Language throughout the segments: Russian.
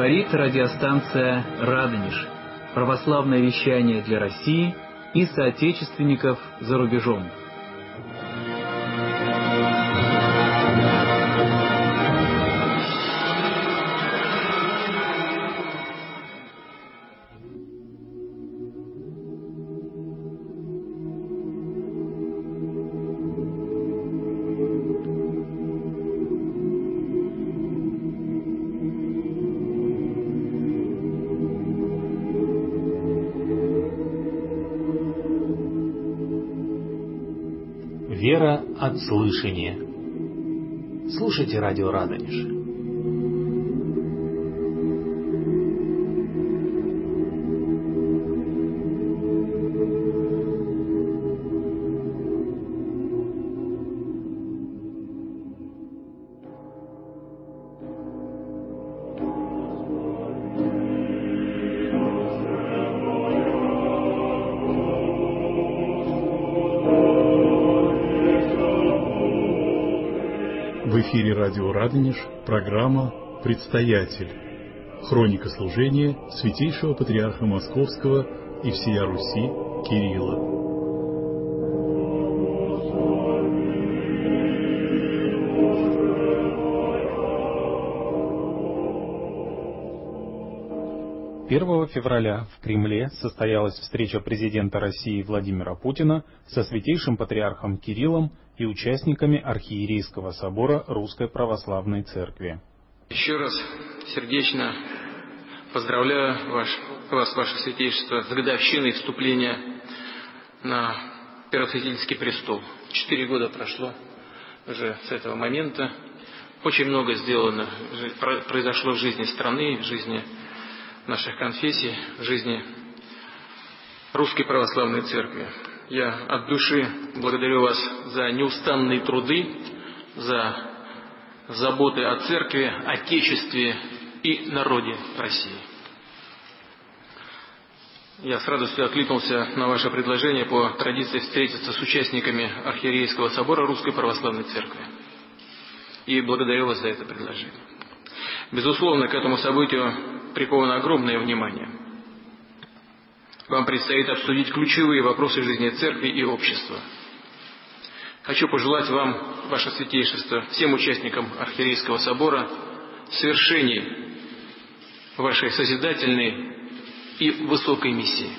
Говорит радиостанция «Радонеж». Православное вещание для России и соотечественников за рубежом. Вера от слышания. Слушайте радио Радонеж. В эфире радио Радонеж, программа «Предстоятель». Хроника служения Святейшего Патриарха Московского и всея Руси Кирилла. Первого февраля в Кремле состоялась встреча президента России Владимира Путина со Святейшим Патриархом Кириллом и участниками Архиерейского собора Русской Православной Церкви. Еще раз сердечно поздравляю вас, Ваше Святейшество, с годовщиной вступления на Первосвятительский престол. 4 года прошло уже с этого момента. Очень много произошло в жизни страны, в жизни наших конфессий, в жизни Русской Православной Церкви. Я от души благодарю вас за неустанные труды, за заботы о Церкви, Отечестве и народе России. Я с радостью откликнулся на ваше предложение по традиции встретиться с участниками Архиерейского собора Русской Православной Церкви. И благодарю вас за это предложение. Безусловно, к этому событию приковано огромное внимание. Вам предстоит обсудить ключевые вопросы жизни Церкви и общества. Хочу пожелать вам, Ваше Святейшество, всем участникам Архиерейского собора, свершений вашей созидательной и высокой миссии.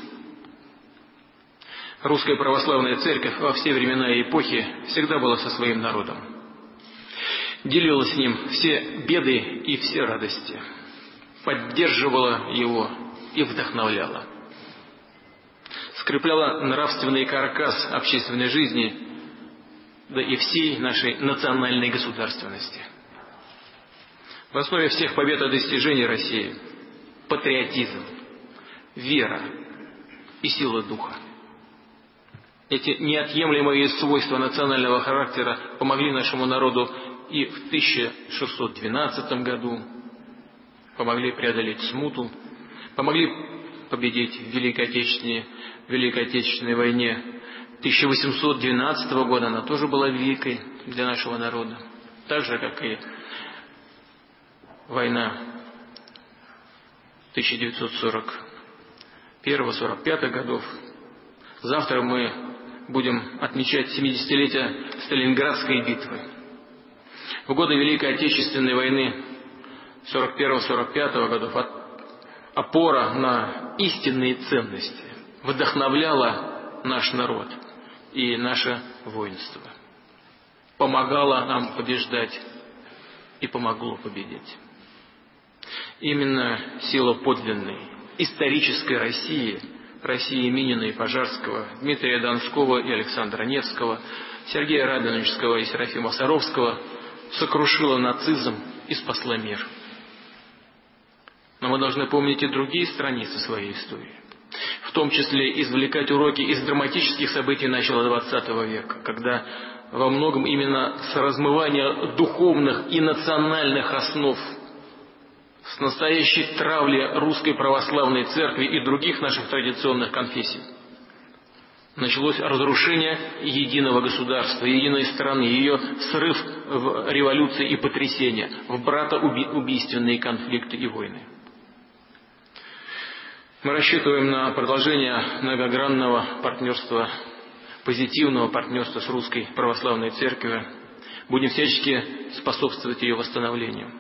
Русская Православная Церковь во все времена и эпохи всегда была со своим народом. Делила с ним все беды и все радости. Поддерживала его и вдохновляла. Скрепляла нравственный каркас общественной жизни, да и всей нашей национальной государственности. В основе всех побед и достижений России – патриотизм, вера и сила духа. Эти неотъемлемые свойства национального характера помогли нашему народу и в 1612 году, помогли преодолеть смуту, помогли победить в Великой Отечественной войне 1812 года. Она тоже была великой для нашего народа, так же, как и война 1941-1945 годов. Завтра мы будем отмечать 70-летие Сталинградской битвы. В годы Великой Отечественной войны 41-45 годов опора на истинные ценности вдохновляла наш народ и наше воинство. Помогала нам побеждать и помогло победить. Именно сила подлинной исторической России, России Минина и Пожарского, Дмитрия Донского и Александра Невского, Сергея Радонежского и Серафима Саровского сокрушила нацизм и спасла мир. Но мы должны помнить и другие страницы своей истории, в том числе извлекать уроки из драматических событий начала XX века, когда во многом именно с размывания духовных и национальных основ, с настоящей травли Русской Православной Церкви и других наших традиционных конфессий началось разрушение единого государства, единой страны, ее срыв в революции и потрясения, в братоубийственные конфликты и войны. Мы рассчитываем на продолжение многогранного партнерства, позитивного партнерства с Русской Православной Церковью. Будем всячески способствовать ее восстановлению.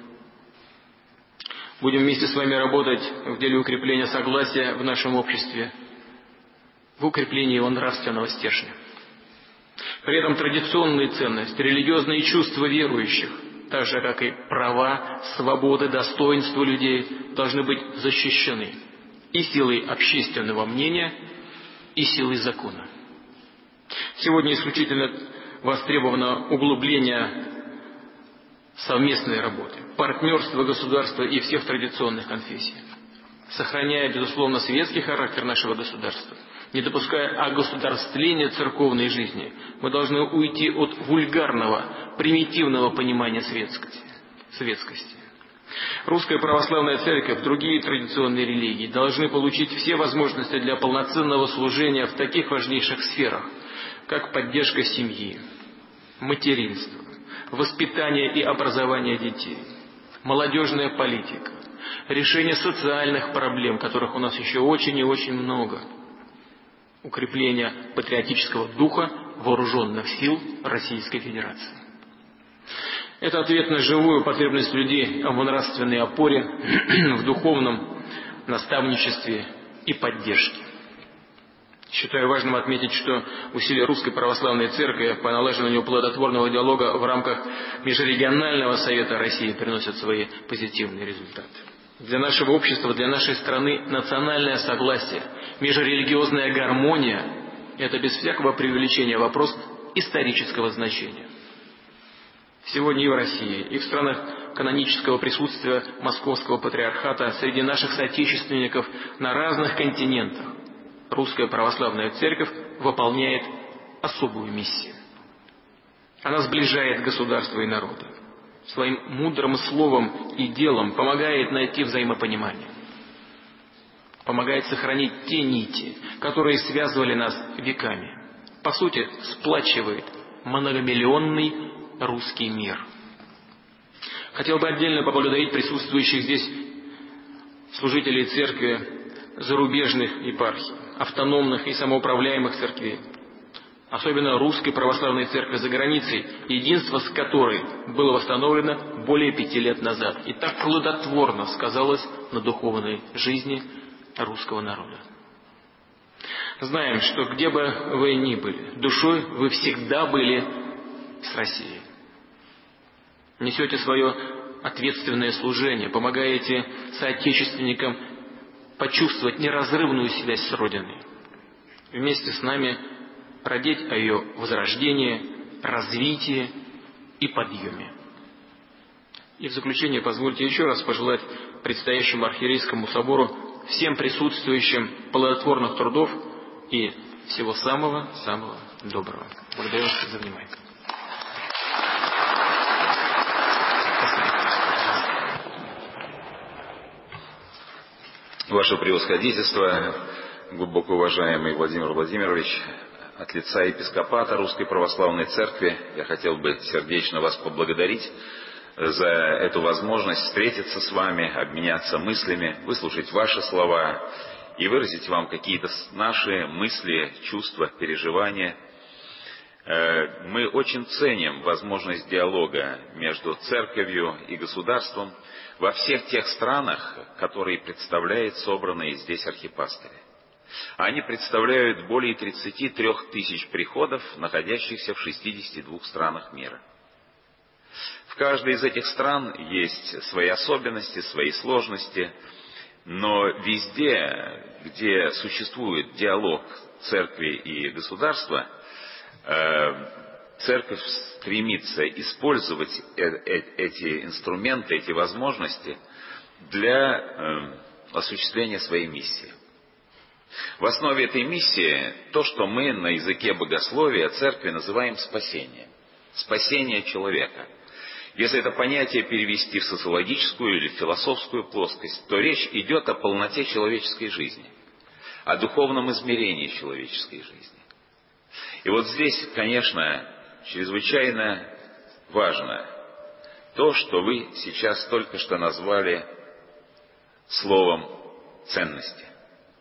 Будем вместе с вами работать в деле укрепления согласия в нашем обществе, в укреплении его нравственного стержня. При этом традиционные ценности, религиозные чувства верующих, так же как и права, свободы, достоинства людей, должны быть защищены и силой общественного мнения, и силой закона. Сегодня исключительно востребовано углубление совместной работы, партнерство государства и всех традиционных конфессий, сохраняя, безусловно, светский характер нашего государства, не допуская огосударствления церковной жизни. Мы должны уйти от вульгарного, примитивного понимания светскости. Русская Православная Церковь, другие традиционные религии должны получить все возможности для полноценного служения в таких важнейших сферах, как поддержка семьи, материнство, воспитание и образование детей, молодежная политика, решение социальных проблем, которых у нас еще очень и очень много, укрепление патриотического духа вооруженных сил Российской Федерации. Это ответ на живую потребность людей в нравственной опоре, в духовном наставничестве и поддержке. Считаю важным отметить, что усилия Русской Православной Церкви по налаживанию плодотворного диалога в рамках Межрегионального Совета России приносят свои позитивные результаты. Для нашего общества, для нашей страны национальное согласие, межрелигиозная гармония – это без всякого преувеличения вопрос исторического значения. Сегодня и в России, и в странах канонического присутствия Московского Патриархата, среди наших соотечественников на разных континентах, Русская Православная Церковь выполняет особую миссию. Она сближает государство и народы. Своим мудрым словом и делом помогает найти взаимопонимание. Помогает сохранить те нити, которые связывали нас веками. По сути, сплачивает многомиллионный русский мир. Хотел бы отдельно поблагодарить присутствующих здесь служителей церкви зарубежных епархий, автономных и самоуправляемых церквей, особенно Русской Православной Церкви за границей, единство с которой было восстановлено более 5 лет назад и так плодотворно сказалось на духовной жизни русского народа. Знаем, что где бы вы ни были, душой вы всегда были с Россией. Несете свое ответственное служение, помогаете соотечественникам почувствовать неразрывную связь с Родиной. Вместе с нами родить о ее возрождении, развитии и подъеме. И в заключение позвольте еще раз пожелать предстоящему архиерейскому собору всем присутствующим плодотворных трудов и всего самого-самого доброго. Благодарю вас за внимание. Ваше Превосходительство, глубоко уважаемый Владимир Владимирович, от лица епископата Русской Православной Церкви я хотел бы сердечно вас поблагодарить за эту возможность встретиться с вами, обменяться мыслями, выслушать ваши слова и выразить вам какие-то наши мысли, чувства, переживания. Мы очень ценим возможность диалога между церковью и государством во всех тех странах, которые представляют собранные здесь архипастыри. Они представляют более 33 тысяч приходов, находящихся в 62 странах мира. В каждой из этих стран есть свои особенности, свои сложности, но везде, где существует диалог церкви и государства, церковь стремится использовать эти инструменты, эти возможности для осуществления своей миссии. В основе этой миссии то, что мы на языке богословия церкви называем спасением. Спасение человека. Если это понятие перевести в социологическую или философскую плоскость, то речь идет о полноте человеческой жизни, о духовном измерении человеческой жизни. И вот здесь, конечно, чрезвычайно важно то, что вы сейчас только что назвали словом ценности.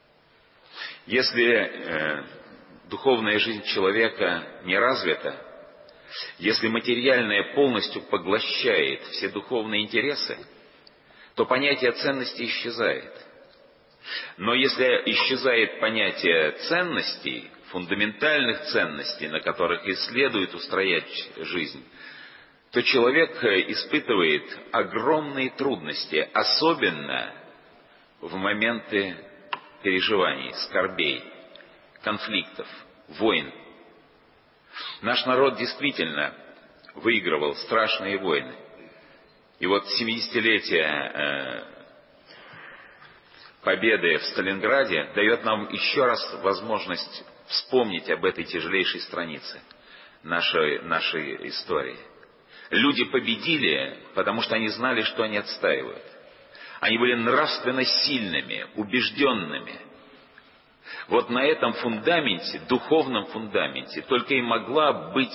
Если духовная жизнь человека не развита, если материальное полностью поглощает все духовные интересы, то понятие ценности исчезает. Но если исчезает понятие ценностей, фундаментальных ценностей, на которых и следует устроять жизнь, то человек испытывает огромные трудности, особенно в моменты переживаний, скорбей, конфликтов, войн. Наш народ действительно выигрывал страшные войны. И вот 70-летие победы в Сталинграде дает нам еще раз возможность вспомнить об этой тяжелейшей странице нашей истории. Люди победили, потому что они знали, что они отстаивают. Они были нравственно сильными, убежденными. Вот на этом фундаменте, духовном фундаменте, только и могла быть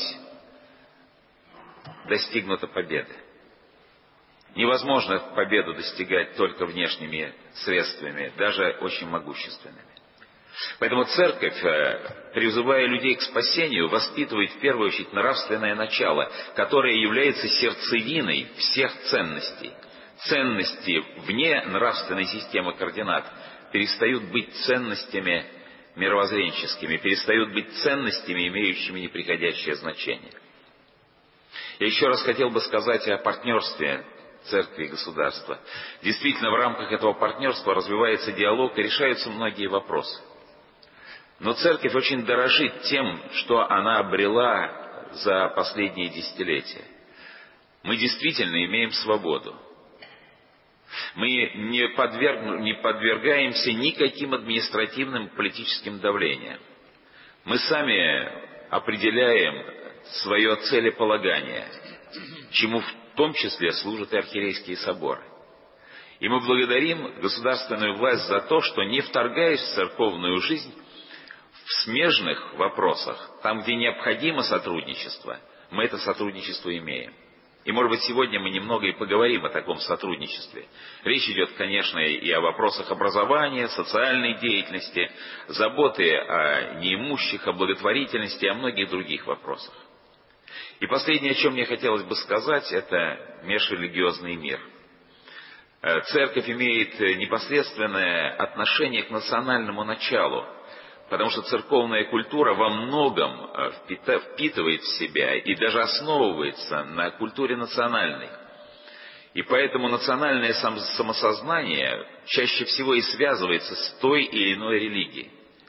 достигнута победа. Невозможно победу достигать только внешними средствами, даже очень могущественными. Поэтому церковь, призывая людей к спасению, воспитывает в первую очередь нравственное начало, которое является сердцевиной всех ценностей. Ценности вне нравственной системы координат перестают быть ценностями мировоззренческими, перестают быть ценностями, имеющими неприходящее значение. Я еще раз хотел бы сказать о партнерстве церкви и государства. Действительно, в рамках этого партнерства развивается диалог и решаются многие вопросы. Но церковь очень дорожит тем, что она обрела за последние десятилетия. Мы действительно имеем свободу. Мы не подвергаемся никаким административным политическим давлениям. Мы сами определяем свое целеполагание, чему в том числе служат и архиерейские соборы. И мы благодарим государственную власть за то, что, не вторгаясь в церковную жизнь, в смежных вопросах, там, где необходимо сотрудничество, мы это сотрудничество имеем. И, может быть, сегодня мы немного и поговорим о таком сотрудничестве. Речь идет, конечно, и о вопросах образования, социальной деятельности, заботы о неимущих, о благотворительности и о многих других вопросах. И последнее, о чем мне хотелось бы сказать, это межрелигиозный мир. Церковь имеет непосредственное отношение к национальному началу, потому что церковная культура во многом впитывает в себя и даже основывается на культуре национальной. И поэтому национальное самосознание чаще всего и связывается с той или иной религией.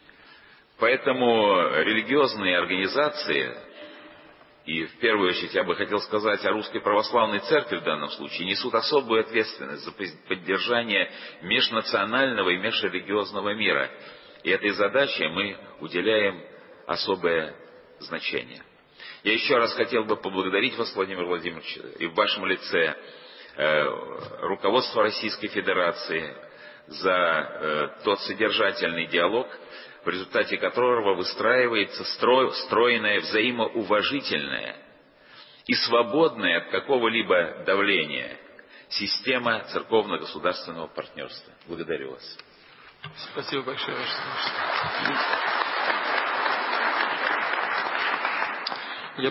Поэтому религиозные организации, и в первую очередь я бы хотел сказать о Русской Православной Церкви в данном случае, несут особую ответственность за поддержание межнационального и межрелигиозного мира. И этой задаче мы уделяем особое значение. Я еще раз хотел бы поблагодарить вас, Владимир Владимирович, и в вашем лице руководство Российской Федерации за тот содержательный диалог, в результате которого выстраивается стройная, взаимоуважительная и свободная от какого-либо давления система церковно-государственного партнерства. Благодарю вас. Спасибо большое, Ваше Величество. Я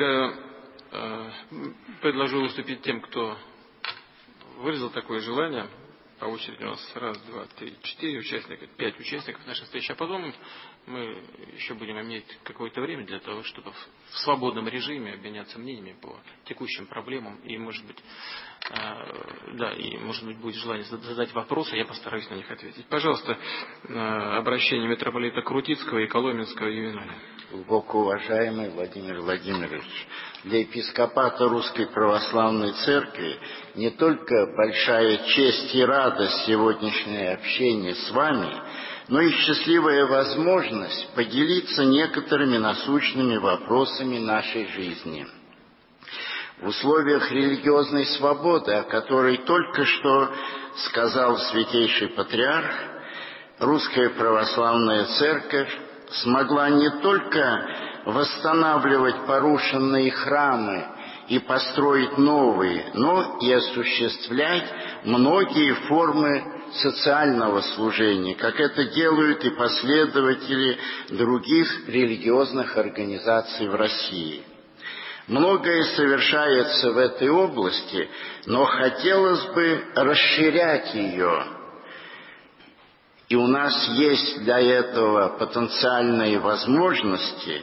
предложу выступить тем, кто выразил такое желание. По очереди у нас 1, 2, 3, 4 участника, 5 участников нашей встречи. А потом мы еще будем иметь какое-то время для того, чтобы в свободном режиме обменяться мнениями по текущим проблемам. И, может быть, будет желание задать вопросы, я постараюсь на них ответить. Пожалуйста, обращение митрополита Крутицкого и Коломенского Ювеналя. Глубоко уважаемый Владимир Владимирович, для епископата Русской Православной Церкви не только большая честь и радость сегодняшнее общение с вами, но и счастливая возможность поделиться некоторыми насущными вопросами нашей жизни. В условиях религиозной свободы, о которой только что сказал Святейший Патриарх, Русская Православная Церковь смогла не только восстанавливать порушенные храмы и построить новые, но и осуществлять многие формы социального служения, как это делают и последователи других религиозных организаций в России. Многое совершается в этой области, но хотелось бы расширять ее. И у нас есть для этого потенциальные возможности,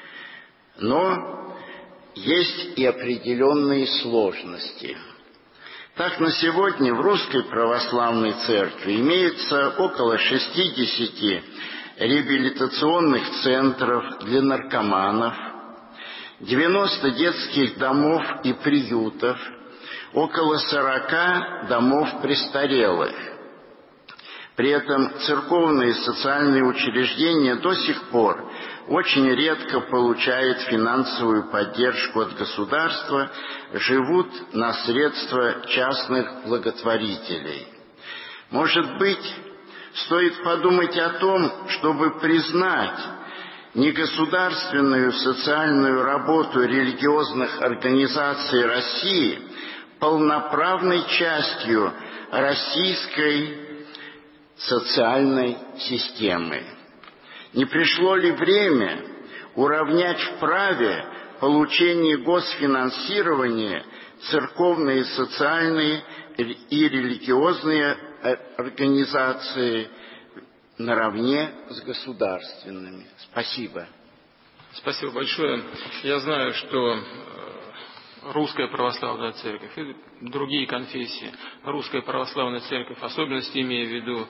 но есть и определенные сложности. Так, на сегодня в Русской Православной Церкви имеется около 60 реабилитационных центров для наркоманов, 90 детских домов и приютов, около 40 домов престарелых. При этом церковные социальные учреждения до сих пор очень редко получают финансовую поддержку от государства, живут на средства частных благотворителей. Может быть, стоит подумать о том, чтобы признать негосударственную социальную работу религиозных организаций России полноправной частью российской социальной системы. Не пришло ли время уравнять в праве получения госфинансирования церковные, социальные и религиозные организации наравне с государственными? Спасибо. Спасибо большое. Я знаю, что Русская Православная Церковь и другие конфессии, Русская Православная Церковь, в особенности имея в виду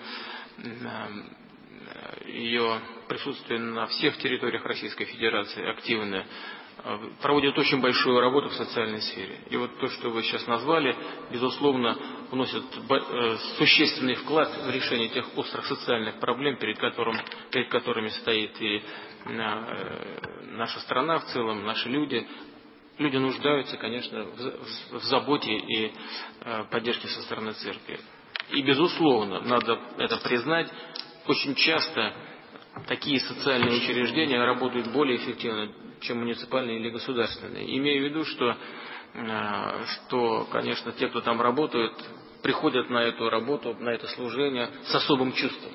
ее присутствие на всех территориях Российской Федерации активно, проводит очень большую работу в социальной сфере. И вот то, что вы сейчас назвали, безусловно, вносит существенный вклад в решение тех острых социальных проблем, перед которыми стоит и наша страна в целом, наши люди. Люди нуждаются, конечно, в заботе и поддержке со стороны церкви. И, безусловно, надо это признать, очень часто такие социальные учреждения работают более эффективно, чем муниципальные или государственные. Имею в виду, что, конечно, те, кто там работают, приходят на эту работу, на это служение с особым чувством.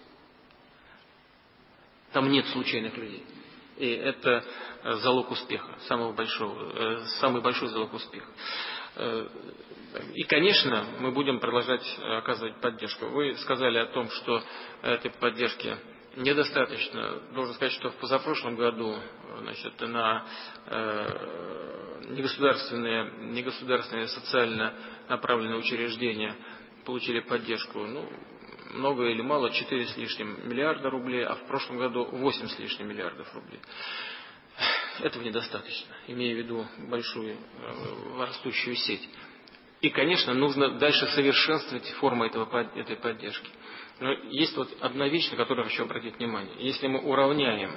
Там нет случайных людей. И это залог успеха, самый большой залог успеха. И, конечно, мы будем продолжать оказывать поддержку. Вы сказали о том, что этой поддержки недостаточно. Должен сказать, что в позапрошлом году, на негосударственные социально направленные учреждения получили поддержку, много или мало, 4 с лишним миллиарда рублей, а в прошлом году 8 с лишним миллиардов рублей. Этого недостаточно, имея в виду большую растущую сеть. И, конечно, нужно дальше совершенствовать формы этой поддержки. Но есть одна вещь, на которую хочу обратить внимание. Если мы уравняем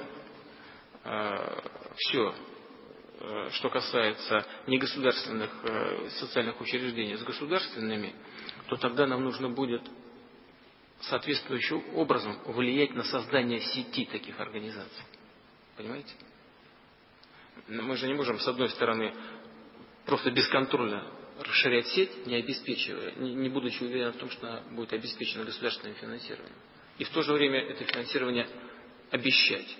все, что касается негосударственных социальных учреждений с государственными, то тогда нам нужно будет соответствующим образом влиять на создание сети таких организаций. Понимаете? Мы же не можем, с одной стороны, просто бесконтрольно расширять сеть, не обеспечивая, не будучи уверены в том, что она будет обеспечена государственным финансированием. И в то же время это финансирование обещать.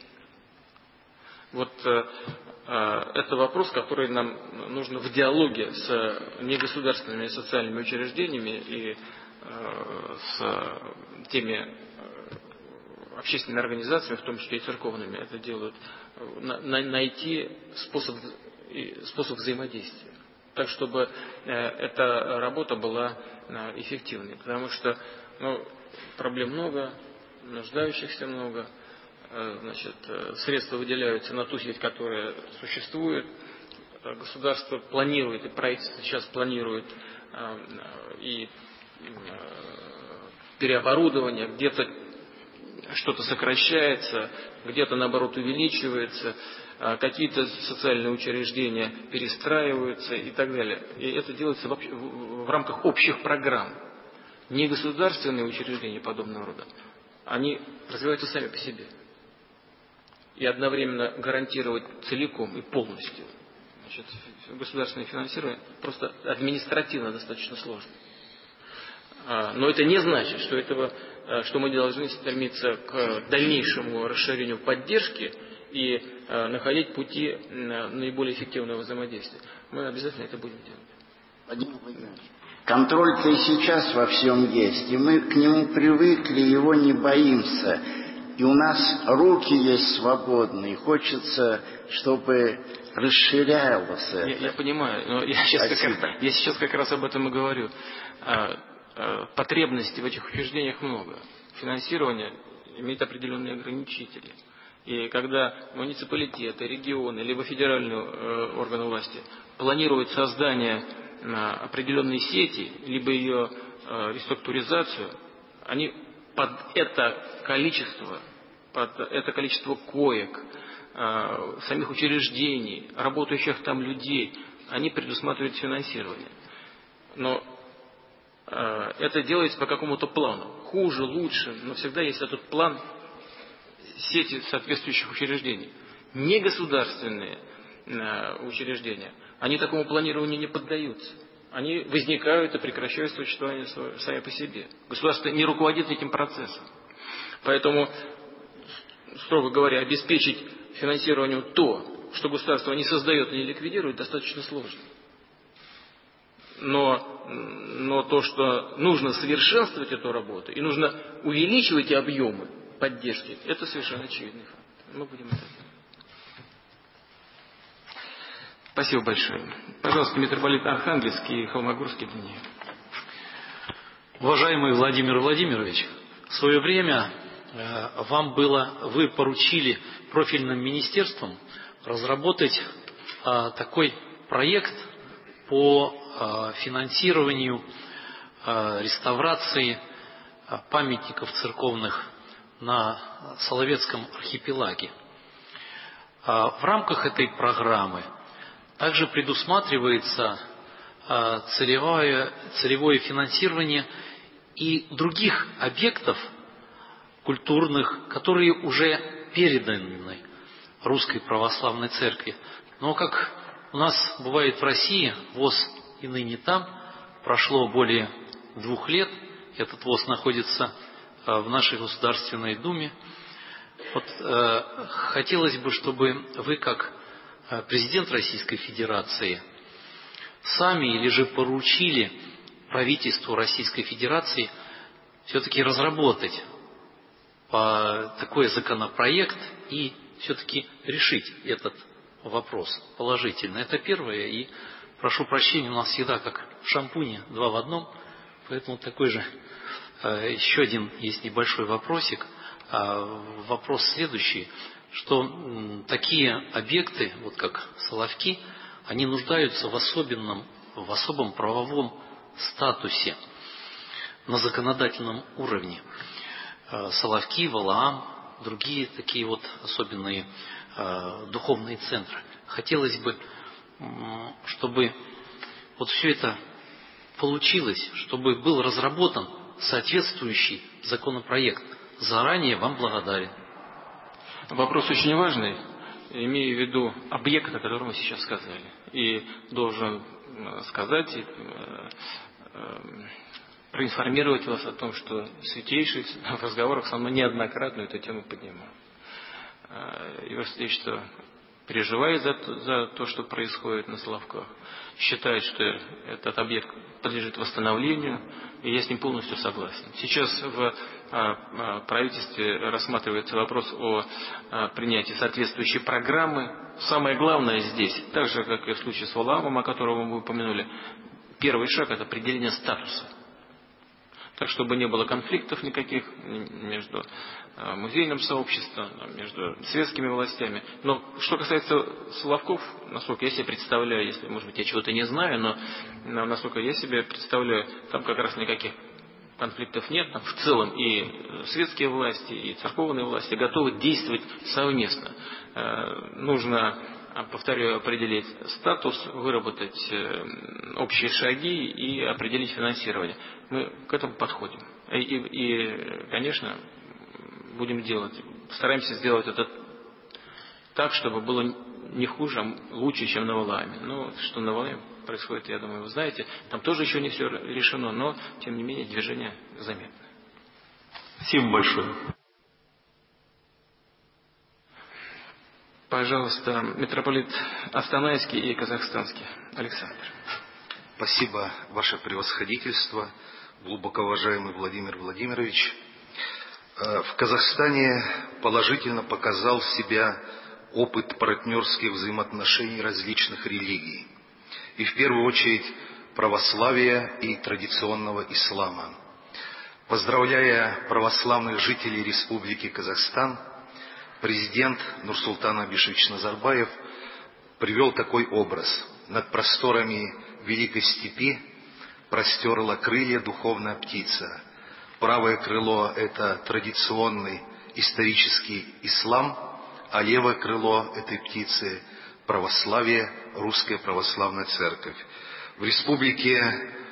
Это вопрос, который нам нужно в диалоге с негосударственными социальными учреждениями и с теми общественными организациями, в том числе и церковными, это делают, найти способ взаимодействия, так чтобы эта работа была эффективной, потому что проблем много, нуждающихся много, средства выделяются на ту сеть, которая существует, государство планирует, и правительство сейчас планирует и переоборудование, где-то что-то сокращается, где-то наоборот увеличивается, какие-то социальные учреждения перестраиваются и так далее. И это делается в рамках общих программ. Негосударственные учреждения подобного рода, они развиваются сами по себе. И одновременно гарантировать целиком и полностью государственное финансирование просто административно достаточно сложно. Но это не значит, что мы должны стремиться к дальнейшему расширению поддержки и находить пути наиболее эффективного взаимодействия. Мы обязательно это будем делать. Владимир Владимирович, контроль-то и сейчас во всем есть, и мы к нему привыкли, его не боимся. И у нас руки есть свободные, хочется, чтобы расширялось это. Я понимаю, но я сейчас как раз об этом и говорю. Потребностей в этих учреждениях много. Финансирование имеет определенные ограничители. И когда муниципалитеты, регионы, либо федеральные органы власти планируют создание определенной сети, либо ее реструктуризацию, они под это количество коек, самих учреждений, работающих там людей, они предусматривают финансирование. Но это делается по какому-то плану. Хуже, лучше, но всегда есть этот план сети соответствующих учреждений. Негосударственные учреждения, они такому планированию не поддаются. Они возникают и прекращают существование сами по себе. Государство не руководит этим процессом. Поэтому, строго говоря, обеспечить финансированию то, что государство не создает и не ликвидирует, достаточно сложно. Но то, что нужно совершенствовать эту работу и нужно увеличивать объемы поддержки, это совершенно очевидный факт. Мы будем это делать. Спасибо большое. Пожалуйста, митрополит Архангельский и Холмогорский Длиннее. Уважаемый Владимир Владимирович, в свое время вы поручили профильным министерствам разработать такой проект по финансированию реставрации памятников церковных на Соловецком архипелаге. В рамках этой программы также предусматривается целевое финансирование и других объектов культурных, которые уже переданы Русской Православной Церкви. Но, как у нас бывает в России, ВОС и ныне там, прошло более 2 лет, этот ВОС находится в нашей Государственной Думе. Хотелось бы, чтобы вы, как президент Российской Федерации, сами или же поручили правительству Российской Федерации все-таки разработать такой законопроект и все-таки решить этот вопрос положительно. Это первое. И прошу прощения, у нас всегда как в шампуне 2 в 1, поэтому такой же еще один есть небольшой вопросик. Вопрос следующий, что такие объекты, вот как Соловки, они нуждаются в особом правовом статусе на законодательном уровне. Соловки, Валаам, другие такие вот особенные духовные центры. Хотелось бы, чтобы вот все это получилось, чтобы был разработан соответствующий законопроект. Заранее вам благодарен. Вопрос очень важный, имея в виду объект, о котором мы сейчас сказали. И должен сказать, проинформировать вас о том, что Святейший в разговорах со мной неоднократно эту тему поднимал. Его Святейшество переживает за то, что происходит на Соловках, считает, что этот объект подлежит восстановлению, и я с ним полностью согласен. Сейчас в правительстве рассматривается вопрос о принятии соответствующей программы. Самое главное здесь, так же, как и в случае с Валаамом, о котором вы упомянули, первый шаг – это определение статуса. Так, чтобы не было конфликтов никаких между музейным сообществом, между светскими властями. Но что касается Соловков, насколько я себе представляю, если, может быть, я чего-то не знаю, но насколько я себе представляю, там как раз никаких конфликтов нет. Там в целом и светские власти, и церковные власти готовы действовать совместно. Нужно, повторяю, определить статус, выработать общие шаги и определить финансирование. Мы к этому подходим. И конечно, будем делать. Стараемся сделать это так, чтобы было не хуже, а лучше, чем на Валааме. Но что на Валааме происходит, я думаю, вы знаете. Там тоже еще не все решено, но, тем не менее, движение заметно. Спасибо большое. Пожалуйста, митрополит Астанайский и Казахстанский. Александр. Спасибо, ваше превосходительство, глубоко уважаемый Владимир Владимирович. В Казахстане положительно показал себя опыт партнерских взаимоотношений различных религий. И в первую очередь православия и традиционного ислама. Поздравляя православных жителей Республики Казахстан, президент Нурсултан Абишевич Назарбаев привел такой образ. Над просторами Великой Степи простерла крылья духовная птица. Правое крыло – это традиционный исторический ислам, а левое крыло этой птицы – православие, Русская Православная Церковь. В республике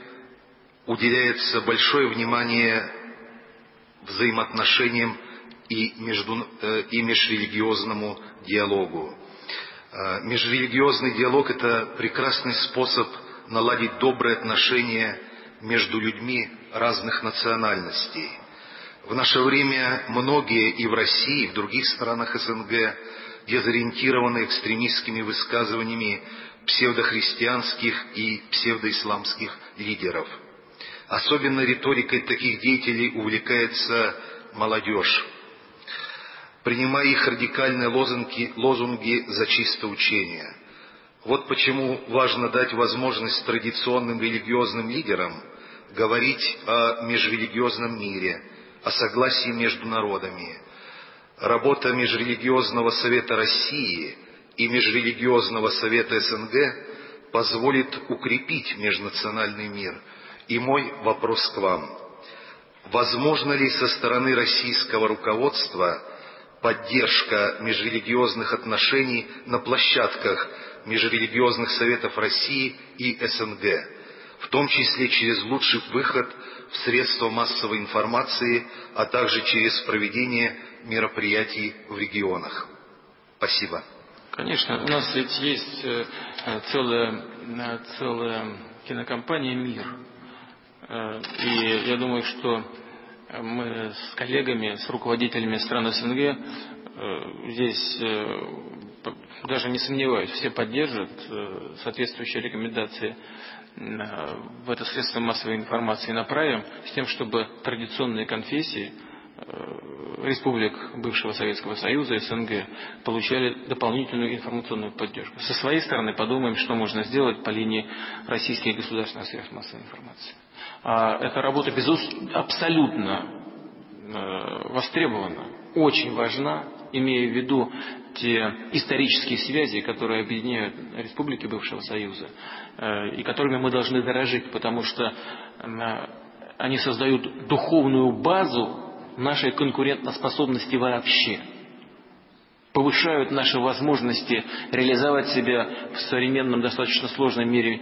уделяется большое внимание взаимоотношениям и межрелигиозному диалогу. Межрелигиозный диалог – это прекрасный способ наладить добрые отношения между людьми разных национальностей. В наше время многие и в России, и в других странах СНГ дезориентированы экстремистскими высказываниями псевдохристианских и псевдоисламских лидеров. Особенно риторикой таких деятелей увлекается молодежь, принимая их радикальные лозунги за чистое учение. Вот почему важно дать возможность традиционным религиозным лидерам говорить о межрелигиозном мире, о согласии между народами. Работа Межрелигиозного совета России и Межрелигиозного совета СНГ позволит укрепить межнациональный мир. И мой вопрос к вам. Возможно ли со стороны российского руководства поддержка межрелигиозных отношений на площадках Межрелигиозных советов России и СНГ, в том числе через лучший выход в средства массовой информации, а также через проведение мероприятий в регионах? Спасибо. Конечно, у нас ведь есть целая кинокомпания «Мир». И я думаю, что мы с коллегами, с руководителями стран СНГ здесь, даже не сомневаюсь, все поддержат соответствующие рекомендации в это средство массовой информации направим, с тем, чтобы традиционные конфессии республик бывшего Советского Союза, СНГ, получали дополнительную информационную поддержку. Со своей стороны подумаем, что можно сделать по линии российских государственных средств массовой информации. Эта работа, абсолютно востребована, очень важна, имея в виду те исторические связи, которые объединяют республики бывшего Союза, и которыми мы должны дорожить, потому что они создают духовную базу нашей конкурентоспособности вообще, повышают наши возможности реализовать себя в современном, достаточно сложном мире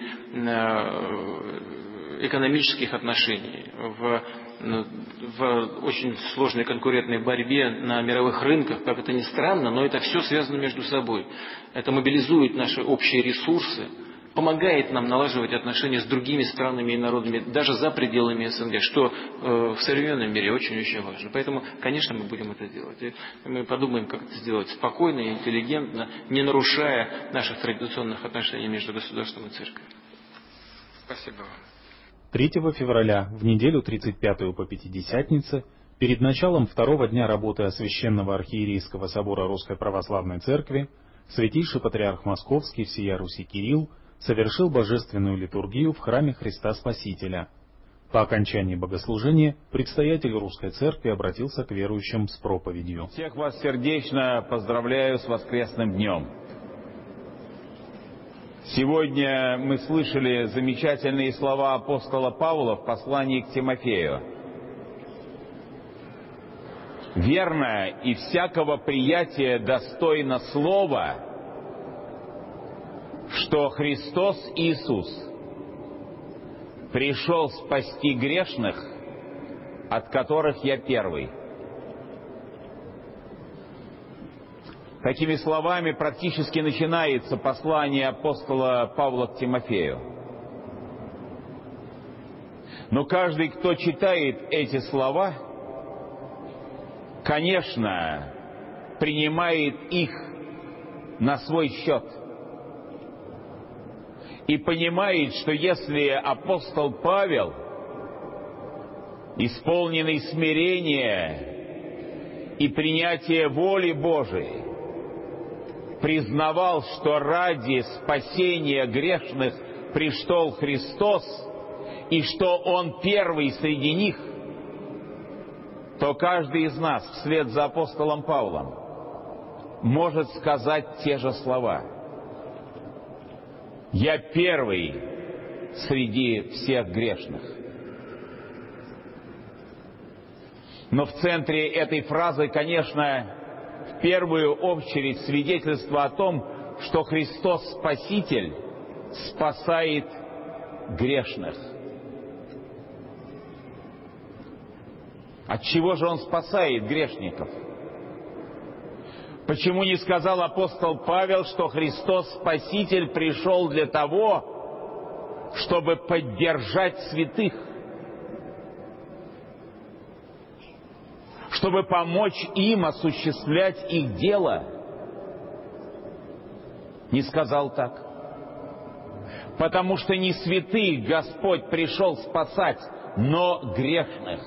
экономических отношений, в очень сложной конкурентной борьбе на мировых рынках, как это ни странно, но это все связано между собой. Это мобилизует наши общие ресурсы, помогает нам налаживать отношения с другими странами и народами, даже за пределами СНГ, что в современном мире очень-очень важно. Поэтому, конечно, мы будем это делать. И мы подумаем, как это сделать спокойно и интеллигентно, не нарушая наших традиционных отношений между государством и церковью. Спасибо вам. 3 февраля, в неделю 35-ю по Пятидесятнице, перед началом второго дня работы Священного Архиерейского собора Русской Православной Церкви, Святейший Патриарх Московский всея Руси Кирилл совершил божественную литургию в храме Христа Спасителя. По окончании богослужения предстоятель Русской Церкви обратился к верующим с проповедью. Всех вас сердечно поздравляю с воскресным днем. Сегодня мы слышали замечательные слова апостола Павла в послании к Тимофею. Верно и всякого приятия достойно слова, что Христос Иисус пришел спасти грешных, от которых я первый. Такими словами практически начинается послание апостола Павла к Тимофею. Но каждый, кто читает эти слова, конечно, принимает их на свой счет и понимает, что если апостол Павел, исполненный смирения и принятия воли Божией, признавал, что ради спасения грешных пришел Христос, и что Он первый среди них, то каждый из нас, вслед за апостолом Павлом, может сказать те же слова. «Я первый среди всех грешных». Но в центре этой фразы, конечно, в первую очередь свидетельство о том, что Христос Спаситель спасает грешных. От чего же Он спасает грешников? Почему не сказал апостол Павел, что Христос Спаситель пришел для того, чтобы поддержать святых, чтобы помочь им осуществлять их дело? Не сказал так. Потому что не святых Господь пришел спасать, но грешных.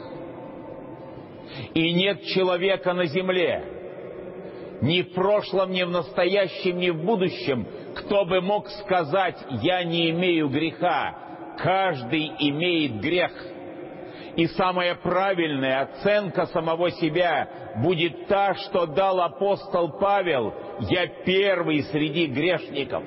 И нет человека на земле, ни в прошлом, ни в настоящем, ни в будущем, кто бы мог сказать: «Я не имею греха». Каждый имеет грех. И самая правильная оценка самого себя будет та, что дал апостол Павел: «Я первый среди грешников».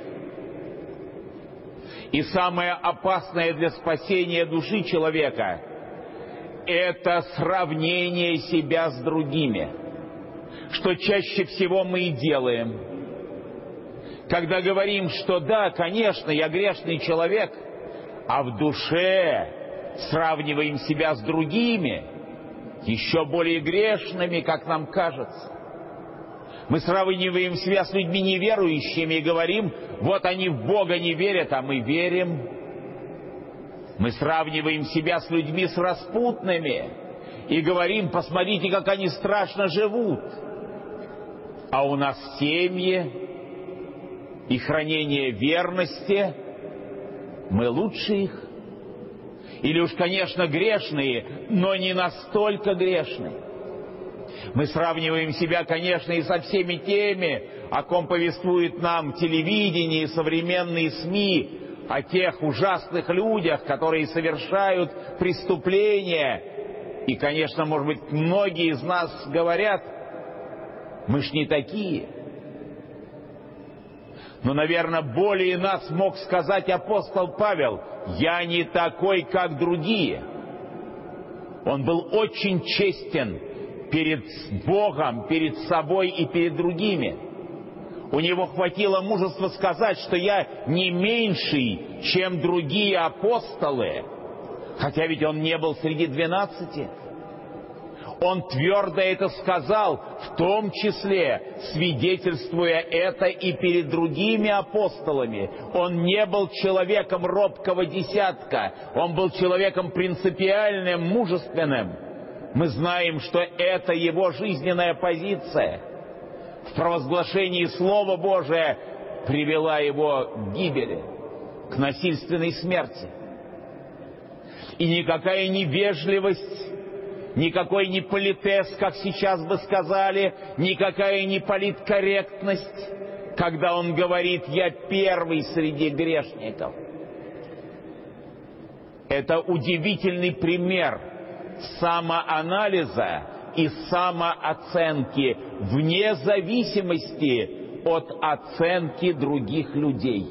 И самое опасное для спасения души человека — это сравнение себя с другими, что чаще всего мы и делаем. Когда говорим, что да, конечно, я грешный человек, а в душе сравниваем себя с другими, еще более грешными, как нам кажется. Мы сравниваем себя с людьми неверующими и говорим: вот они в Бога не верят, а мы верим. Мы сравниваем себя с людьми с распутными и говорим: посмотрите, как они страшно живут. А у нас семьи и хранение верности, мы лучше их. Или уж, конечно, грешные, но не настолько грешные. Мы сравниваем себя, конечно, и со всеми теми, о ком повествует нам телевидение и современные СМИ, о тех ужасных людях, которые совершают преступления. И, конечно, может быть, многие из нас говорят: мы ж не такие. Но, наверное, более нас мог сказать апостол Павел: я не такой, как другие. Он был очень честен перед Богом, перед собой и перед другими. У него хватило мужества сказать, что я не меньший, чем другие апостолы, хотя ведь он не был среди 12. Он твердо это сказал, в том числе свидетельствуя это и перед другими апостолами. Он не был человеком робкого десятка, он был человеком принципиальным, мужественным. Мы знаем, что это его жизненная позиция в провозглашении Слова Божия привела его к гибели, к насильственной смерти. И никакая невежливость, никакой не политез, как сейчас бы сказали, никакая не политкорректность, когда он говорит: «Я первый среди грешников». Это удивительный пример самоанализа и самооценки вне зависимости от оценки других людей.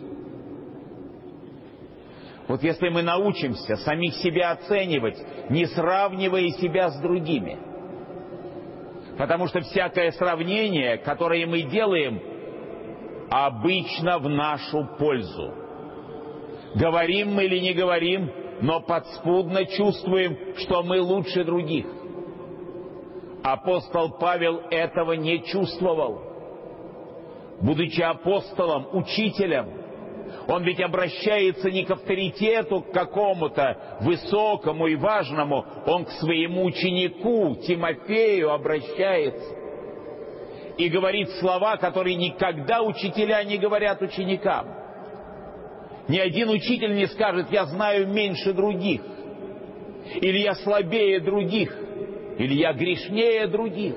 Вот если мы научимся самих себя оценивать, не сравнивая себя с другими, потому что всякое сравнение, которое мы делаем, обычно в нашу пользу. Говорим мы или не говорим, но подспудно чувствуем, что мы лучше других. Апостол Павел этого не чувствовал. будучи апостолом, учителем, он ведь обращается не к авторитету к какому-то высокому и важному, он к своему ученику Тимофею обращается и говорит слова, которые никогда учителя не говорят ученикам. Ни один учитель не скажет: я знаю меньше других, или я слабее других, или я грешнее других.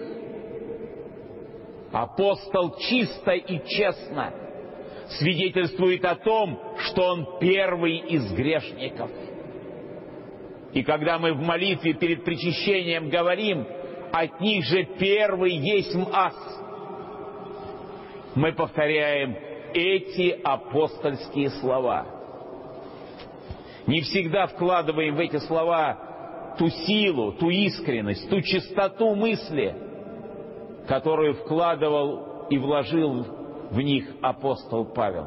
Апостол чисто и честно свидетельствует о том, что он первый из грешников. И когда мы в молитве перед причащением говорим: от них же первый есть ас, мы повторяем эти апостольские слова. Не всегда вкладываем в эти слова ту силу, ту искренность, ту чистоту мысли, которую вкладывал и вложил в них апостол Павел.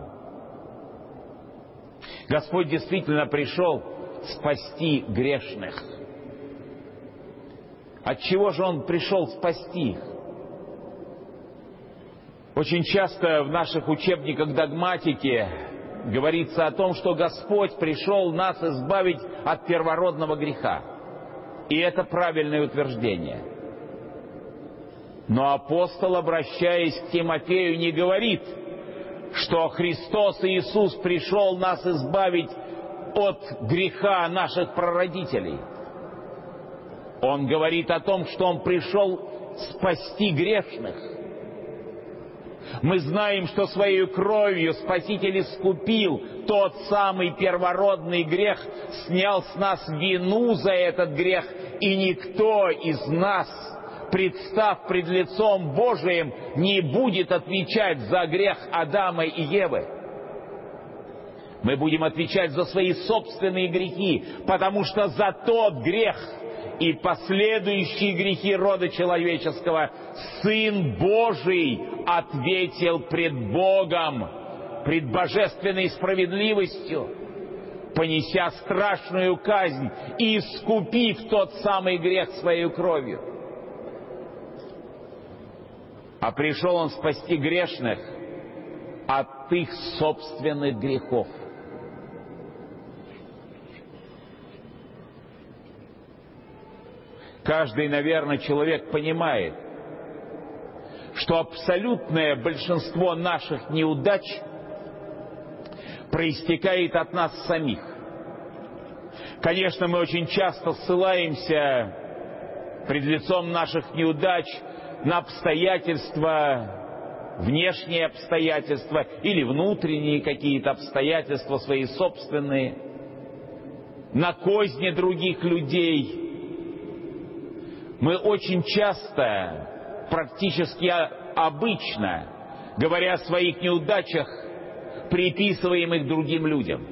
Господь действительно пришел спасти грешных. От чего же Он пришел спасти их? Очень часто в наших учебниках догматики говорится о том, что Господь пришел нас избавить от первородного греха. И это правильное утверждение. Но апостол, обращаясь к Тимофею, не говорит, что Христос Иисус пришел нас избавить от греха наших прародителей. Он говорит о том, что Он пришел спасти грешных. Мы знаем, что Своей кровью Спаситель искупил тот самый первородный грех, снял с нас вину за этот грех, и никто из нас, представ пред лицом Божиим, не будет отвечать за грех Адама и Евы. Мы будем отвечать за свои собственные грехи, потому что за тот грех и последующие грехи рода человеческого Сын Божий ответил пред Богом, пред божественной справедливостью, понеся страшную казнь и искупив тот самый грех Своей кровью. А пришел Он спасти грешных от их собственных грехов. Каждый, наверное, человек понимает, что абсолютное большинство наших неудач проистекает от нас самих. Конечно, мы очень часто ссылаемся пред лицом наших неудач на обстоятельства, внешние обстоятельства или внутренние какие-то обстоятельства свои собственные, на козни других людей. Мы очень часто, практически обычно, говоря о своих неудачах, приписываем их другим людям.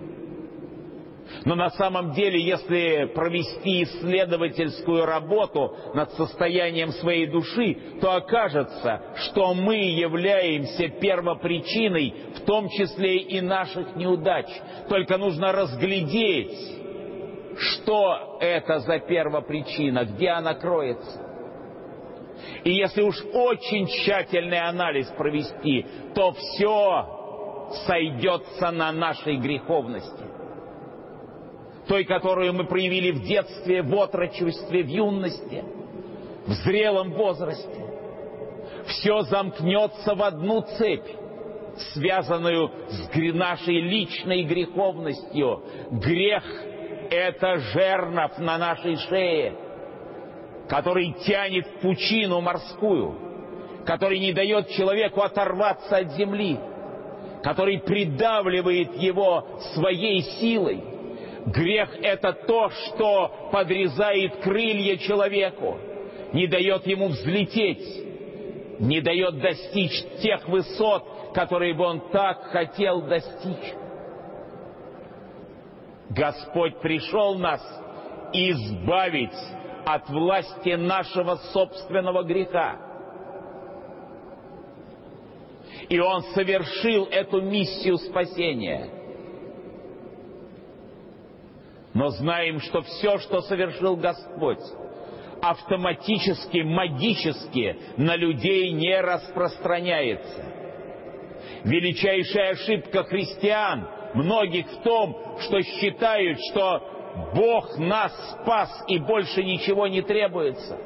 Но на самом деле, если провести исследовательскую работу над состоянием своей души, то окажется, что мы являемся первопричиной, в том числе и наших неудач. Только нужно разглядеть, что это за первопричина, где она кроется. И если уж очень тщательный анализ провести, то все сойдется на нашей греховности. Той, которую мы проявили в детстве, в отрочестве, в юности, в зрелом возрасте. Все замкнется в одну цепь, связанную с нашей личной греховностью. Грех — это жернов на нашей шее, который тянет в пучину морскую, который не дает человеку оторваться от земли, который придавливает его своей силой. Грех — это то, что подрезает крылья человеку, не дает ему взлететь, не дает достичь тех высот, которые бы он так хотел достичь. Господь пришел нас избавить от власти нашего собственного греха. И Он совершил эту миссию спасения. Но знаем, что все, что совершил Господь, автоматически, магически на людей не распространяется. Величайшая ошибка христиан, многих в том, что считают, что Бог нас спас и больше ничего не требуется.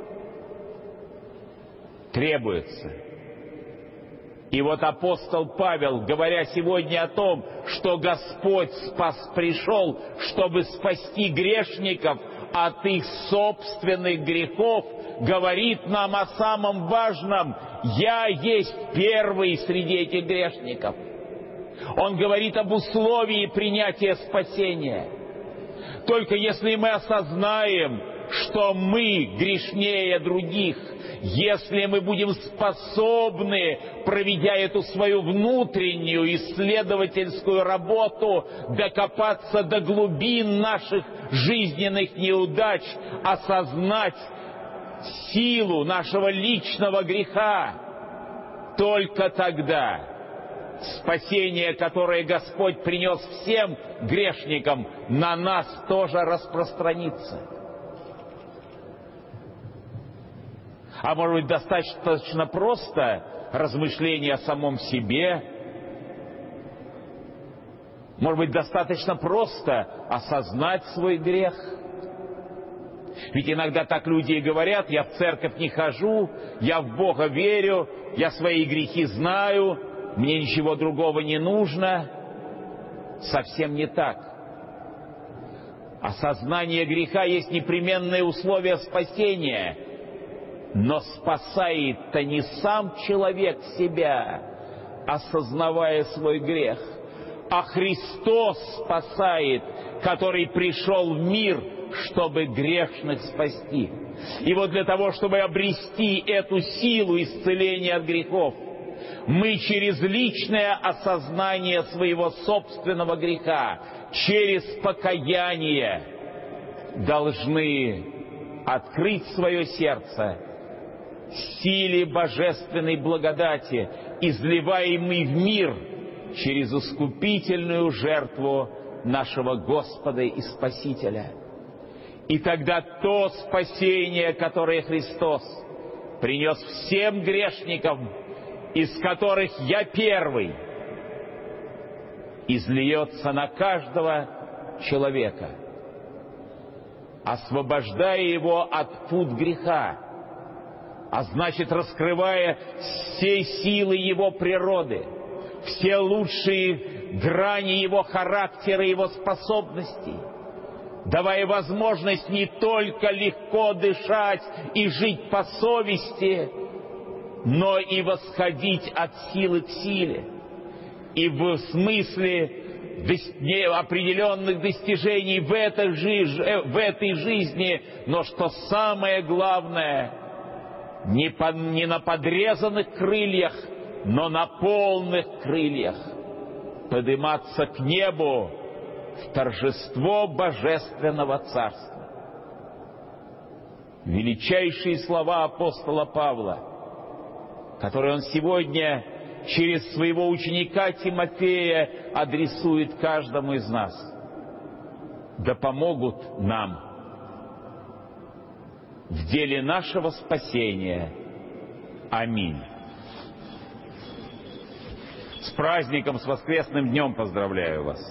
Требуется. И вот апостол Павел, говоря сегодня о том, что Господь пришел, чтобы спасти грешников от их собственных грехов, говорит нам о самом важном: «Я есть первый среди этих грешников». Он говорит об условии принятия спасения. Только если мы осознаем, что мы грешнее других, если мы будем способны, проведя эту свою внутреннюю исследовательскую работу, докопаться до глубин наших жизненных неудач, осознать силу нашего личного греха, только тогда спасение, которое Господь принес всем грешникам, на нас тоже распространится. А может быть, достаточно просто размышления о самом себе? Может быть, достаточно просто осознать свой грех? Ведь иногда так люди и говорят: я в церковь не хожу, я в Бога верю, я свои грехи знаю, мне ничего другого не нужно. Совсем не так. Осознание греха есть непременное условие спасения. Но спасает-то не сам человек себя, осознавая свой грех, а Христос спасает, который пришел в мир, чтобы грешных спасти. И вот для того, чтобы обрести эту силу исцеления от грехов, мы через личное осознание своего собственного греха, через покаяние должны открыть свое сердце силе божественной благодати, изливаемой в мир через искупительную жертву нашего Господа и Спасителя. И тогда то спасение, которое Христос принес всем грешникам, из которых я первый, изльется на каждого человека, освобождая его от пут греха, а значит, раскрывая все силы его природы, все лучшие грани его характера, его способностей, давая возможность не только легко дышать и жить по совести, но и восходить от силы к силе. И в смысле определенных достижений в этой жизни, но что самое главное, не на подрезанных крыльях, но на полных крыльях подниматься к небу в торжество Божественного Царства. Величайшие слова апостола Павла, которые он сегодня через своего ученика Тимофея адресует каждому из нас, да помогут нам в деле нашего спасения. Аминь. С праздником, с воскресным днем поздравляю вас.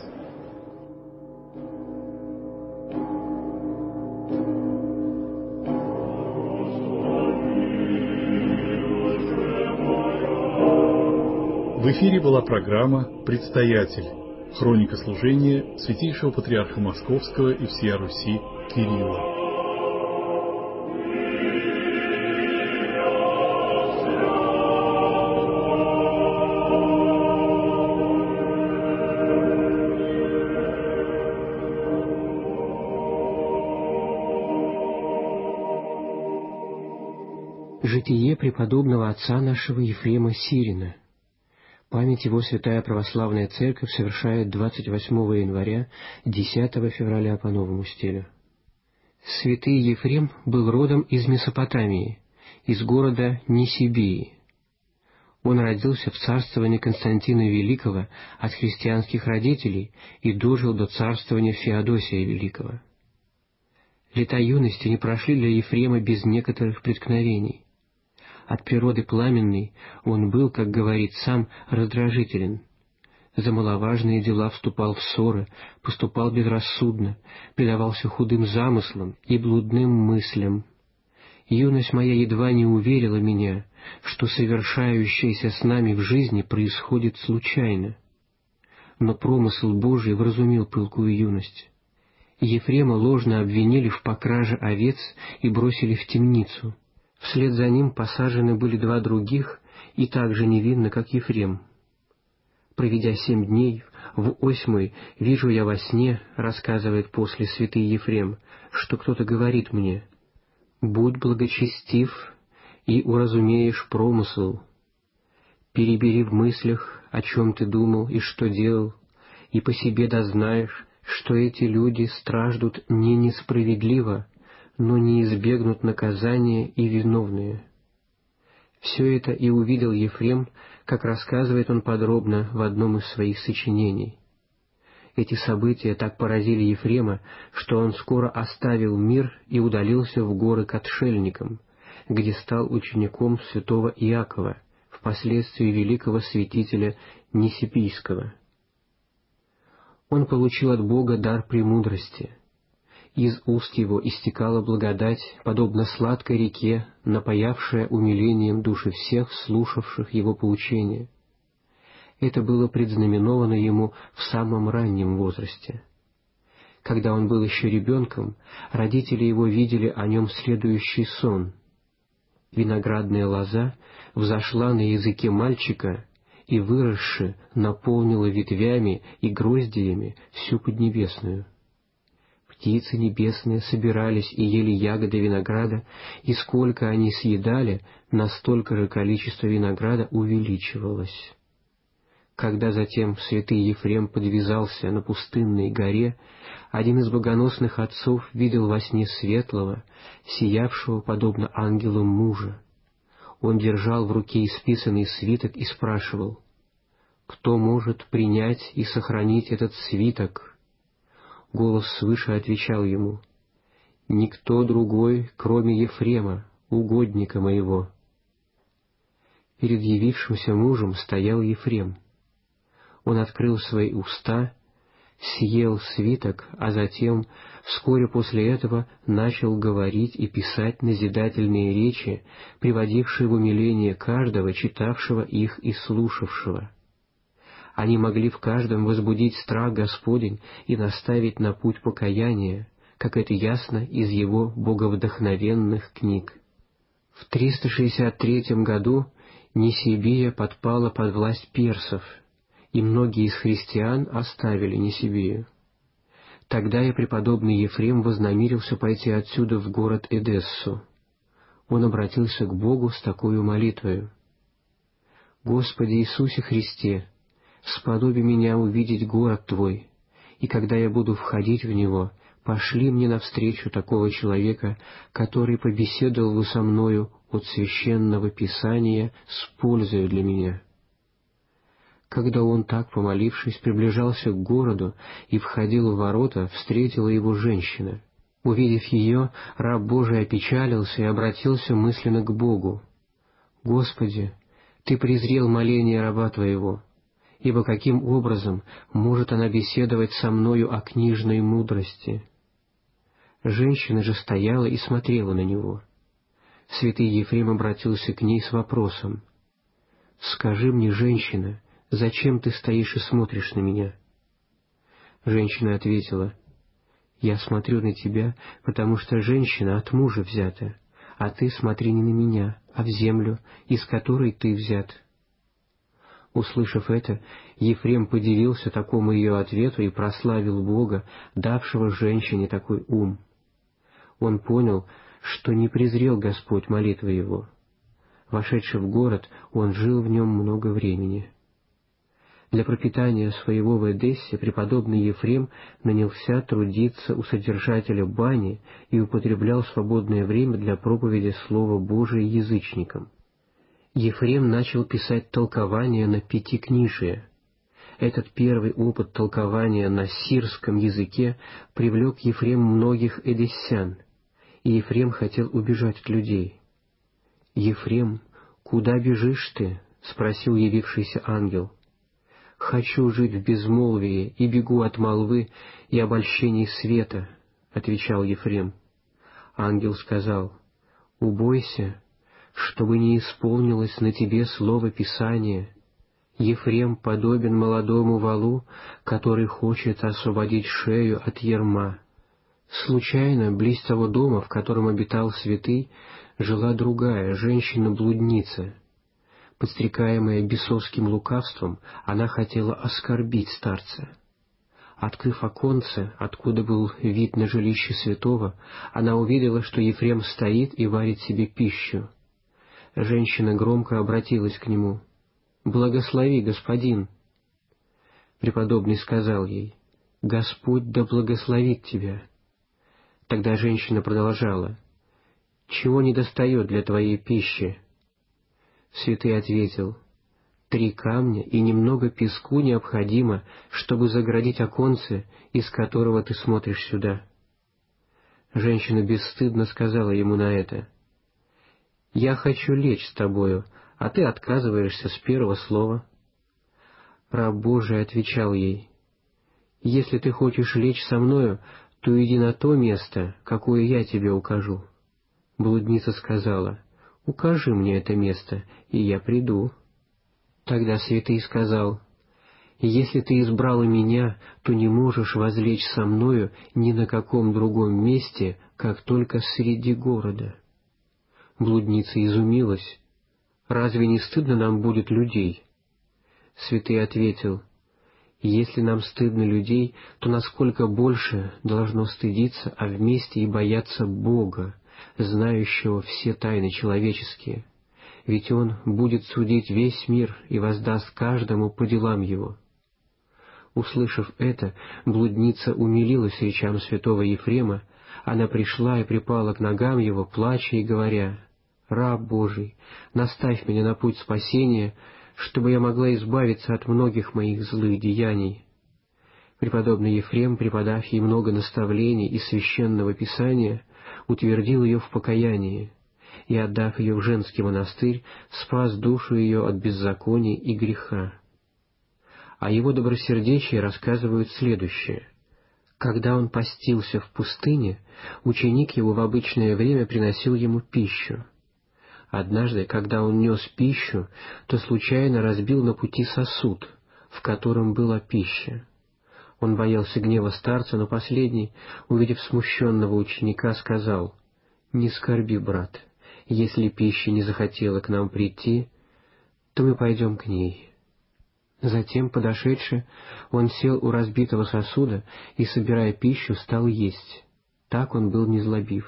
В эфире была программа «Предстоятель». Хроника служения Святейшего Патриарха Московского и всея Руси Кирилла. Житие преподобного отца нашего Ефрема Сирина. Память его Святая Православная Церковь совершает 28 января, 10 февраля по новому стилю. Святый Ефрем был родом из Месопотамии, из города Нисибии. Он родился в царствовании Константина Великого от христианских родителей и дожил до царствования Феодосия Великого. Лета юности не прошли для Ефрема без некоторых преткновений. От природы пламенный, он был, как говорит сам, раздражителен. За маловажные дела вступал в ссоры, поступал безрассудно, предавался худым замыслам и блудным мыслям. Юность моя едва не уверила меня, что совершающееся с нами в жизни происходит случайно. Но промысл Божий вразумил пылкую юность. Ефрема ложно обвинили в покраже овец и бросили в темницу. Вслед за ним посажены были 2 других, и так же невинны, как Ефрем. Проведя 7 дней, в 8-й вижу я во сне, рассказывает после святый Ефрем, что кто-то говорит мне: «Будь благочестив и уразумеешь промысл. Перебери в мыслях, о чем ты думал и что делал, и по себе дознаешь, что эти люди страждут не несправедливо, но не избегнут наказания и виновные». Все это и увидел Ефрем, как рассказывает он подробно в одном из своих сочинений. Эти события так поразили Ефрема, что он скоро оставил мир и удалился в горы к отшельникам, где стал учеником святого Иакова, впоследствии великого святителя Нисипийского. Он получил от Бога дар премудрости. Из уст его истекала благодать, подобно сладкой реке, напоявшая умилением души всех, слушавших его поучения. Это было предзнаменовано ему в самом раннем возрасте. Когда он был еще ребенком, родители его видели о нем следующий сон. Виноградная лоза взошла на языке мальчика и, выросши, наполнила ветвями и гроздьями всю Поднебесную. Птицы небесные собирались и ели ягоды винограда, и сколько они съедали, настолько же количество винограда увеличивалось. Когда затем святый Ефрем подвязался на пустынной горе, один из богоносных отцов видел во сне светлого, сиявшего подобно ангелу мужа. Он держал в руке исписанный свиток и спрашивал: «Кто может принять и сохранить этот свиток?» Голос свыше отвечал ему: «Никто другой, кроме Ефрема, угодника моего». Перед явившимся мужем стоял Ефрем. Он открыл свои уста, съел свиток, а затем, вскоре после этого, начал говорить и писать назидательные речи, приводившие в умиление каждого, читавшего их и слушавшего. Они могли в каждом возбудить страх Господень и наставить на путь покаяния, как это ясно из его боговдохновенных книг. В 363 году Нисибия подпала под власть персов, и многие из христиан оставили Нисибию. Тогда и преподобный Ефрем вознамерился пойти отсюда в город Эдессу. Он обратился к Богу с такой молитвою: «Господи Иисусе Христе, сподоби меня увидеть город Твой, и когда я буду входить в него, пошли мне навстречу такого человека, который побеседовал бы со мною от священного Писания с пользою для меня». Когда он, так помолившись, приближался к городу и входил в ворота, встретила его женщина. Увидев ее, раб Божий опечалился и обратился мысленно к Богу: «Господи, Ты презрел моление раба Твоего, ибо каким образом может она беседовать со мною о книжной мудрости?» Женщина же стояла и смотрела на него. Святый Ефрем обратился к ней с вопросом: «Скажи мне, женщина, зачем ты стоишь и смотришь на меня?» Женщина ответила: «Я смотрю на тебя, потому что женщина от мужа взята, а ты смотри не на меня, а в землю, из которой ты взят». Услышав это, Ефрем подивился такому ее ответу и прославил Бога, давшего женщине такой ум. Он понял, что не презрел Господь молитвы его. Вошедший в город, он жил в нем много времени. Для пропитания своего в Эдессе преподобный Ефрем нанялся трудиться у содержателя бани и употреблял свободное время для проповеди Слова Божия язычникам. Ефрем начал писать толкования на Пятикнижие. Этот первый опыт толкования на сирском языке привлек Ефрем многих эдессян, и Ефрем хотел убежать от людей. Ефрем, «Куда бежишь ты?» — спросил явившийся ангел. «Хочу жить в безмолвии и бегу от молвы и обольщений света», — отвечал Ефрем. Ангел сказал: «Убойся, чтобы не исполнилось на тебе слово Писания. Ефрем подобен молодому валу, который хочет освободить шею от ярма. Случайно, близ того дома, в котором обитал святый, жила другая женщина-блудница. Подстрекаемая бесовским лукавством, она хотела оскорбить старца. Открыв оконце, откуда был вид на жилище святого, она увидела, что Ефрем стоит и варит себе пищу. Женщина громко обратилась к нему: «Благослови, господин!» Преподобный сказал ей: «Господь да благословит тебя». Тогда женщина продолжала: «Чего недостает для твоей пищи?» Святый ответил: 3 камня и немного песку необходимо, чтобы загородить оконце, из которого ты смотришь сюда. Женщина бесстыдно сказала ему на это: «Я хочу лечь с тобою, а ты отказываешься с первого слова». Раб Божий отвечал ей: «Если ты хочешь лечь со мною, то иди на то место, какое я тебе укажу». Блудница сказала: «Укажи мне это место, и я приду». Тогда святый сказал: «Если ты избрала меня, то не можешь возлечь со мною ни на каком другом месте, как только среди города». Блудница изумилась: «Разве не стыдно нам будет людей?» Святый ответил: «Если нам стыдно людей, то насколько больше должно стыдиться, а вместе и бояться Бога, знающего все тайны человеческие, ведь Он будет судить весь мир и воздаст каждому по делам его». Услышав это, блудница умилилась речам святого Ефрема. Она пришла и припала к ногам его, плача и говоря: «Раб Божий, наставь меня на путь спасения, чтобы я могла избавиться от многих моих злых деяний». Преподобный Ефрем, преподав ей много наставлений из священного писания, утвердил ее в покаянии и, отдав ее в женский монастырь, спас душу ее от беззакония и греха. О его добросердечии рассказывают следующее. Когда он постился в пустыне, ученик его в обычное время приносил ему пищу. Однажды, когда он нес пищу, то случайно разбил на пути сосуд, в котором была пища. Он боялся гнева старца, но последний, увидев смущенного ученика, сказал: «Не скорби, брат, если пища не захотела к нам прийти, то мы пойдем к ней». Затем, подошедши, он сел у разбитого сосуда и, собирая пищу, стал есть. Так он был незлобив.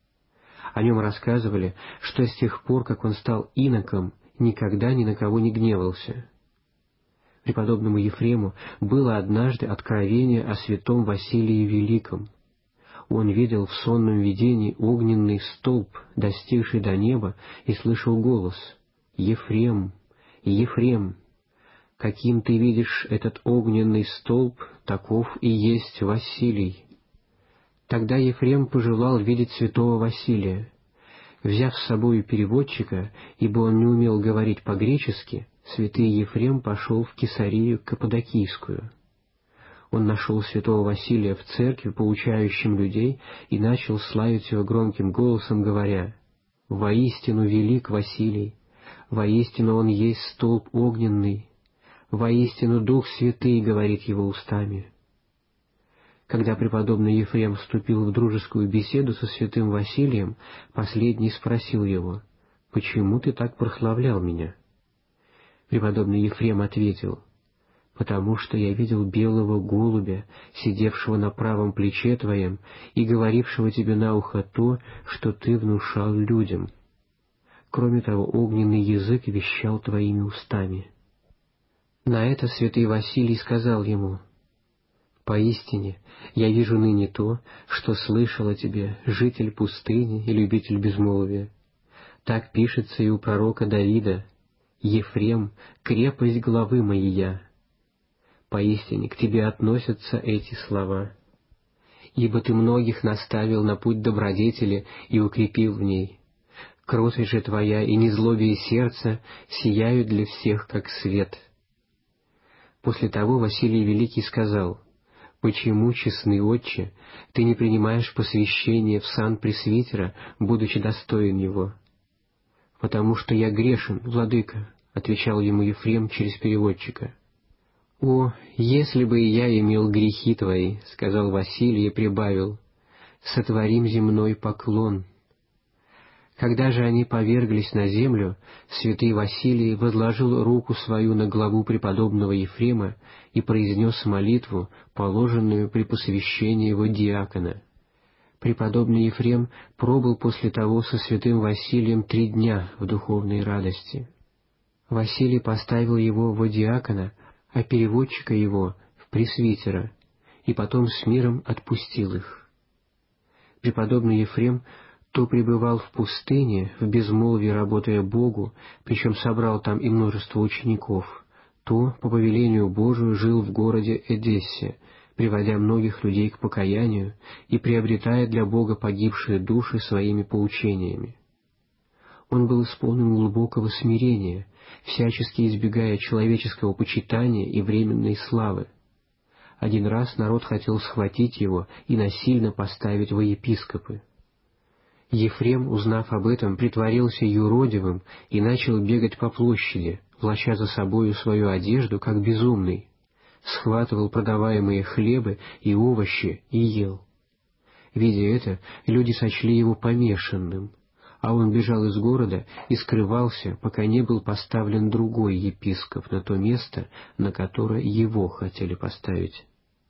О нем рассказывали, что с тех пор, как он стал иноком, никогда ни на кого не гневался. Преподобному Ефрему было однажды откровение о святом Василии Великом. Он видел в сонном видении огненный столб, достигший до неба, и слышал голос: «Ефрем, Ефрем, каким ты видишь этот огненный столб, таков и есть Василий». Тогда Ефрем пожелал видеть святого Василия. Взяв с собою переводчика, ибо он не умел говорить по-гречески, святый Ефрем пошел в Кесарию Каппадокийскую. Он нашел святого Василия в церкви, поучающим людей, и начал славить его громким голосом, говоря: «Воистину велик Василий, воистину он есть столб огненный, воистину Дух Святый говорит его устами». Когда преподобный Ефрем вступил в дружескую беседу со святым Василием, последний спросил его: «Почему ты так прославлял меня?» Преподобный Ефрем ответил: «Потому что я видел белого голубя, сидевшего на правом плече твоем и говорившего тебе на ухо то, что ты внушал людям. Кроме того, огненный язык вещал твоими устами». На это святый Василий сказал ему: «Поистине, я вижу ныне то, что слышал о тебе житель пустыни и любитель безмолвия. Так пишется и у пророка Давида: Ефрем, крепость главы моей. Поистине, к тебе относятся эти слова. Ибо ты многих наставил на путь добродетели и укрепил в ней. Кротость же Твоя и незлобие сердца сияют для всех, как свет». После того Василий Великий сказал: «Почему, честный отче, ты не принимаешь посвящение в сан пресвитера, будучи достоин его?» «Потому что я грешен, владыка», — отвечал ему Ефрем через переводчика. «О, если бы и я имел грехи твои», — сказал Василий и прибавил: «сотворим земной поклон». Когда же они поверглись на землю, святый Василий возложил руку свою на главу преподобного Ефрема и произнес молитву, положенную при посвящении его диакона. Преподобный Ефрем пробыл после того со святым Василием 3 дня в духовной радости. Василий поставил его во диакона, а переводчика его в пресвитера, и потом с миром отпустил их. Преподобный Ефрем то пребывал в пустыне, в безмолвии работая Богу, причем собрал там и множество учеников, то, по повелению Божию, жил в городе Эдессе, приводя многих людей к покаянию и приобретая для Бога погибшие души своими поучениями. Он был исполнен глубокого смирения, всячески избегая человеческого почитания и временной славы. Один раз народ хотел схватить его и насильно поставить во епископы. Ефрем, узнав об этом, притворился юродивым и начал бегать по площади, влача за собою свою одежду, как безумный, схватывал продаваемые хлебы и овощи и ел. Видя это, люди сочли его помешанным, а он бежал из города и скрывался, пока не был поставлен другой епископ на то место, на которое его хотели поставить.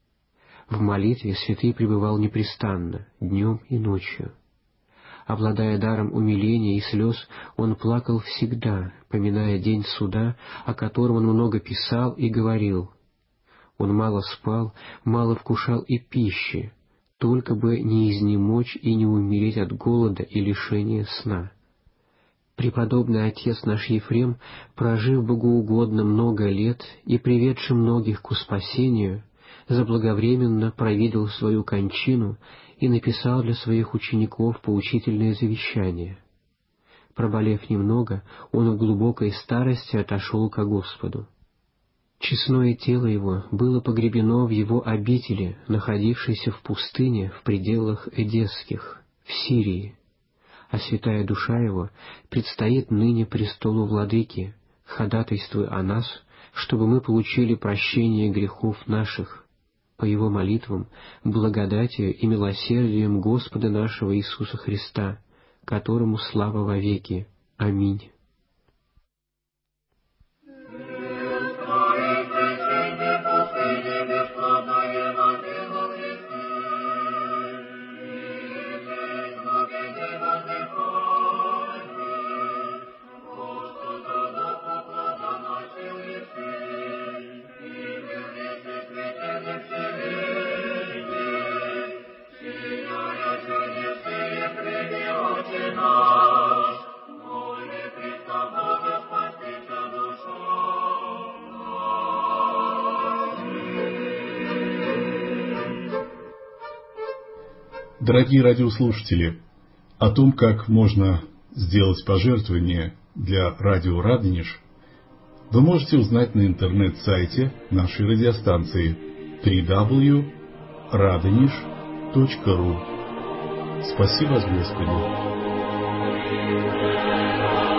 В молитве святый пребывал непрестанно, днем и ночью. Обладая даром умиления и слез, он плакал всегда, поминая день суда, о котором он много писал и говорил. Он мало спал, мало вкушал и пищи, только бы не изнемочь и не умереть от голода и лишения сна. Преподобный отец наш Ефрем, прожив богоугодно много лет и приведший многих к спасению, заблаговременно провидел свою кончину и написал для своих учеников поучительное завещание. Проболев немного, он в глубокой старости отошел ко Господу. Честное тело его было погребено в его обители, находившейся в пустыне в пределах Эдесских, в Сирии, а святая душа его предстоит ныне престолу Владыки, ходатайствуя о нас, чтобы мы получили прощение грехов наших, по Его молитвам, благодатью и милосердием Господа нашего Иисуса Христа, которому слава вовеки. Аминь. Дорогие радиослушатели, о том, как можно сделать пожертвование для радио «Радонеж», вы можете узнать на интернет-сайте нашей радиостанции www.radonеж.ru. Спаси вас, Господи!